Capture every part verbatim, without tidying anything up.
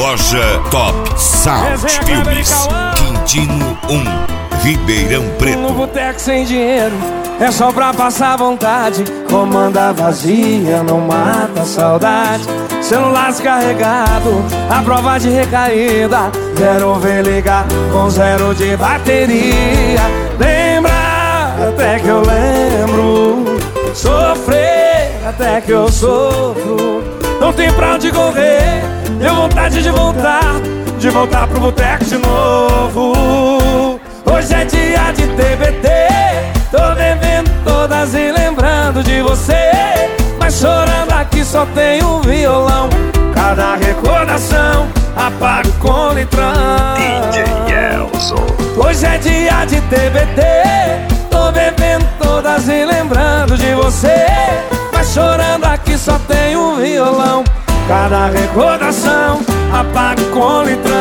Loja Top Sound Filmes, Quintino um, Ribeirão Preto. No boteco sem dinheiro, é só pra passar vontade. Comanda vazia, não mata a saudade. Celular descarregado, a prova de recaída. Zero V ligar com zero de bateria. Lembra, até que eu lembro. Sofrer, até que eu sofro. Não tem pra onde correr. Deu vontade de voltar, de voltar pro boteco de novo. Hoje é dia de T B T. Tô bebendo todas e lembrando de você. Mas chorando aqui só tem um violão. Cada recordação apago com litrão. D J Elson. Hoje é dia de T B T. Tô bebendo todas e lembrando de você. Mas chorando aqui só tem um violão. Cada recordação apago com litrão.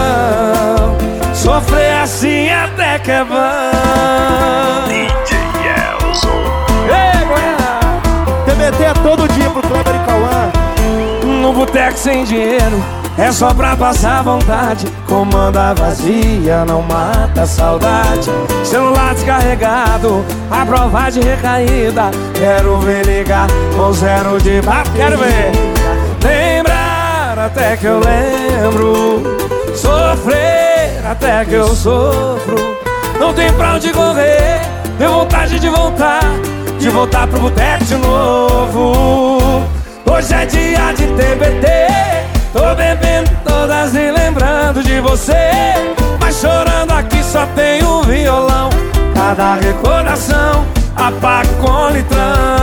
Sofrer assim até que é bom. D J Elson. Ei, Goiânia! T B T é todo dia pro Kleber e Cauã. No boteco sem dinheiro, é só pra passar vontade. Comanda vazia, não mata a saudade. Celular descarregado, a prova de recaída. Quero ver ligar com zero de bateria. Quero ver lembrar até que eu lembro. Sofrer até que eu sofro. Não tem pra onde correr. Deu vontade de voltar, de voltar pro boteco de novo. Hoje é dia de T B T. Tô bebendo todas e lembrando de você. Mas chorando aqui só tem um violão. Cada recordação apago com litrão.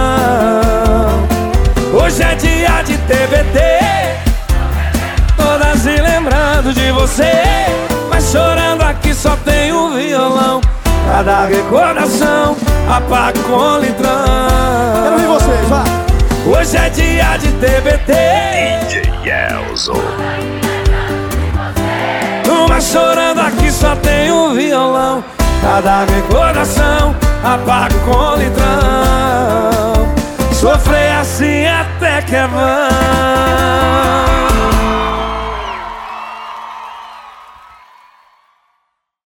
Hoje é dia de T B T. Todas e lembrando de você. Mas chorando aqui só tem um violão. Cada recordação apago com litrão. Quero ouvir vocês, vá. Hoje é dia de T B T. D J Elson. Mas chorando aqui só tem um violão. Cada recordação apago com litrão. Sofrer assim até que é bom.